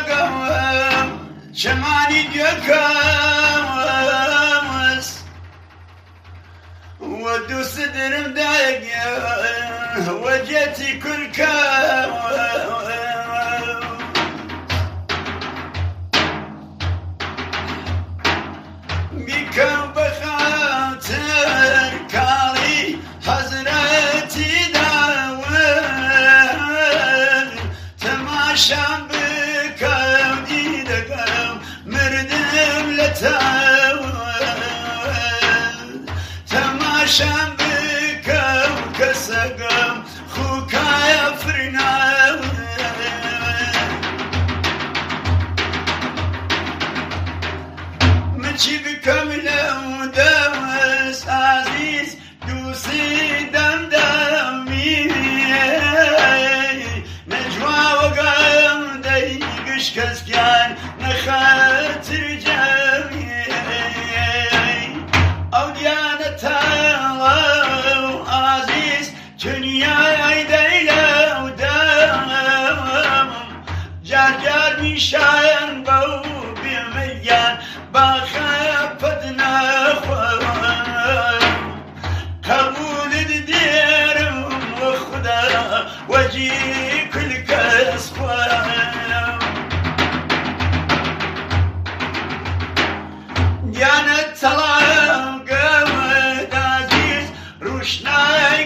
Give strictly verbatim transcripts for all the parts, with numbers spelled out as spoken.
دقم چمانی دکمس و دوست درم داگه و جتی کل کم بیکم بخاطر کالی حضرتی داود تماشام بکم دیدگم مردم لتاود تماشام بکم کسگم خوکای فرناود چی بکم لو دمس عزیز دوستی دم دمی نجوا و قایم دیگش کس کن نخاطر جمی او دیانتا عزیز دنیای دیلو دم جار جار میشاین بو بیمیان باخافت نخوام قبول دیرم و خدا وجی کل کس خوام دیانت طلام قمد عزیز روشنای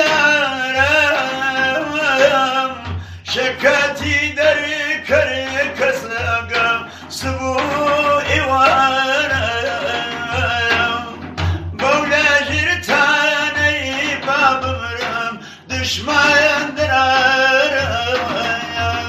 گلارم شکاتی در کر کسگم سبو دشمن درارم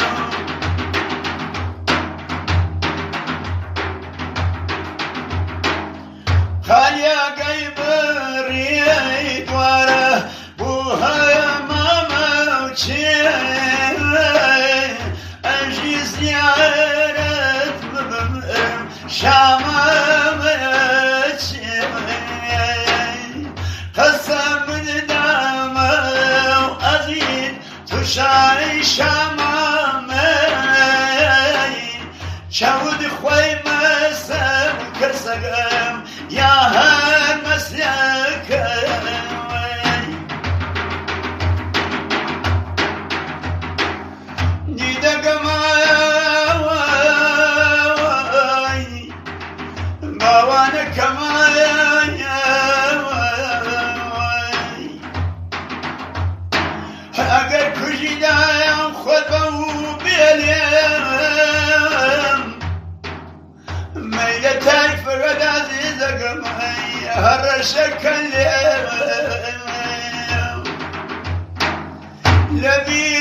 خالیا قیبری دواره بوهای ماموچی اجی زیارت ببم شامم چی قسم دام عزیز تو شای شامم چود خوی مسم کسگم یا هر مسلکم دیدگم آی باوان کمای اگر کجی دایم خود بو بیلیم میل تای فقط عزیزگم هر شکلیم لبی